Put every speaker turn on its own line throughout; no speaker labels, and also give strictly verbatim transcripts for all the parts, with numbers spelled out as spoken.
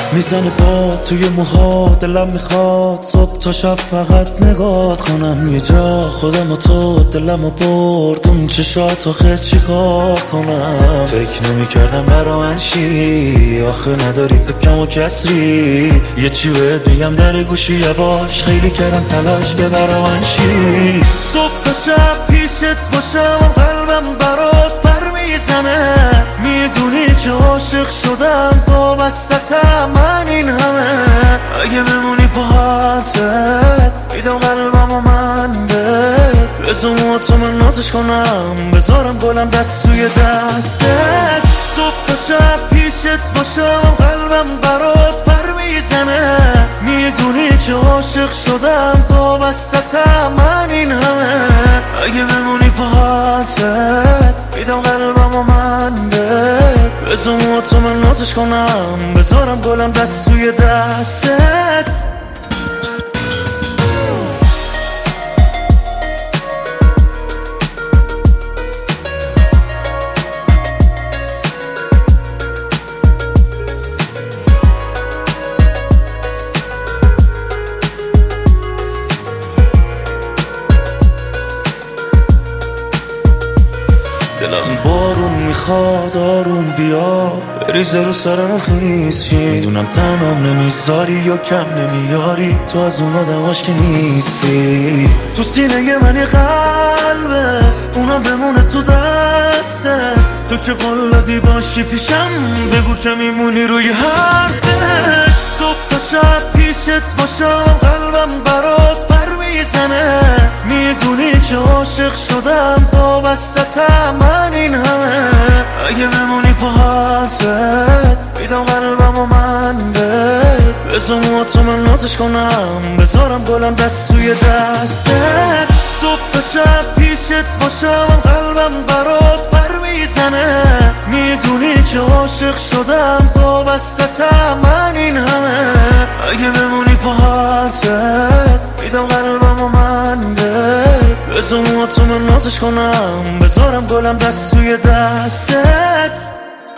میزنه با توی موها، دلم میخواد صبح تا شب فقط نگات کنم. یه جا خودم و تو دلم برد اون چشات، آخه چیکار کنم؟ فکر نمیکردم برا من شی، آخه نداری تو کم و کسری. یه چی بهت میگم در گوشی یواش، خیلی کردم تلاش که برا من شی. صبح تا شب پیشت باشم، قلبم برات پر میزنه. میدونی که عاشق شدم، وابستم من این همه. اگه بمونی پا حرفت، میدم قلبم و من بهت. بزو تو من نازش کنم، بذارم گلم دست توی دستت. صبح تا شب پیشت باشم، قلبم برات پر میزنه. میدونی که عاشق شدم، وابستم من این همه. اگه بمونی پا حرفت، میدم قلبم و من بهت. بزو تو من نازش کنم، بذارم گلم دست توی دستت. دلم بارون میخواد آروم بیا، بریزه رو سرم خیس شی. میدونم تنم نمیذاری یا کم نمیاری، تو از اون آدماش که نیستی. تو سینه من یه قلبه، اونم بمونه تو دسته. تو که قلادی باشی پیشم، بگو که میمونی روی حرفت. صبح تا شب پیشت باشم، قلبم برات پر میزنه. میدونی که عاشق شدم، وابستم من این همه. اگه بمونی پا حرفت، میدم قلبم و من بهت. بزو تو من نازش کنم، بذارم گلم دست توی دستت. صبح تا شب پیشت باشم، قلبم برات پر میزنه. میدونی که عاشق شدم، وابستم من این همه. اگه بمونی پا حرفت، میدم قلبم و من بهت. بزو تو من نازش کنم، بذارم گلم دست توی دستت.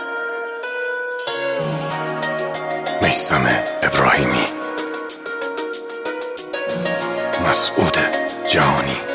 میثم ابراهیمی، مسعود جهانی.